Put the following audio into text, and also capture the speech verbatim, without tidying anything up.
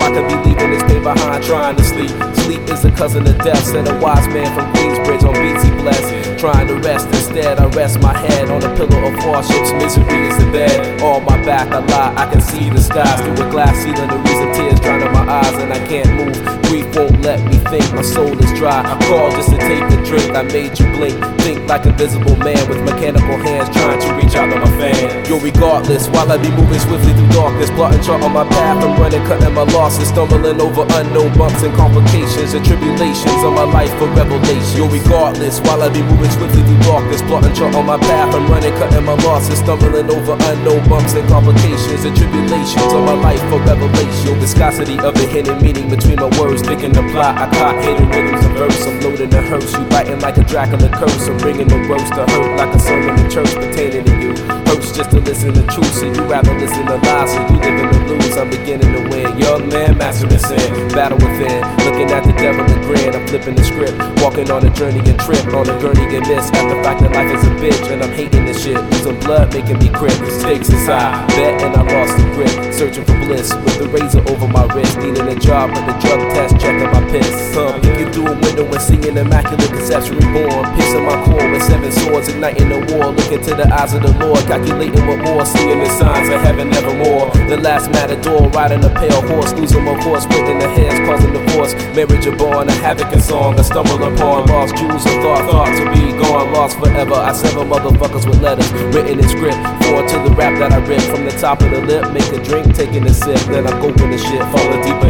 I could be leaving this pain behind, trying to sleep. Sleep is a cousin of death, said a wise man from Queensbridge on B T Blessed. Trying to rest, instead I rest my head on a pillow of hardships. Misery is the bed. On my back I lie, I can see the skies through a glass ceiling. The reason tears drowning my eyes and I can't move. Grief won't let me think, my soul is dry. I called just to take a drink, I made you blink. Think like a visible man with mechanical hands trying to reach out to my fan. Yo, regardless, while I be moving swiftly through darkness, plotting chart on my path, I'm running, cutting my losses, stumbling over unknown bumps and complications and tribulations of my life for revelation. Yo, regardless, while I be moving swiftly through darkness, plotting chart on my path, I'm running, cutting my losses, stumbling over unknown bumps and complications and tribulations of my life for revelation. Yo, viscosity of the hidden meaning between my words, thinking the plot, I caught hidden rhythms of verse, I'm loading the hearse, you biting like a Dracula curse, I'm bringing the roast to hurt like a sermon in church pertaining to you. Hurts just to listen to truth, so you rather listen to lies, so you live in the lose, I'm beginning to win. Young man, mastering sin, battle within, looking at the devil and grin, I'm flipping the script, walking on a journey and trip, on a gurney and miss, at the fact that life is a bitch, and I'm hating this shit, losing blood making me crip, stakes inside, bet and I lost the grip, searching for bliss, with the razor over my wrist, needing a job with the drug test, checking my piss, huh, peeking through a window and seeing immaculate conception reborn, piercing my core with seven swords, igniting the war, looking to the eyes of the Lord, calculating what more, seeing the signs of heaven evermore, the last matador, riding a pale horse, losing my course, splitting the hairs, causing divorce, marriage a born, a havoc and song, I stumble upon lost jewels of thought, thoughts will be gone, lost forever, I sever motherfuckers with letters, written in script, forward to the rap that I rip, from the top of the lip, make a drink, taking a sip, then I'm gulping the shit, falling deeper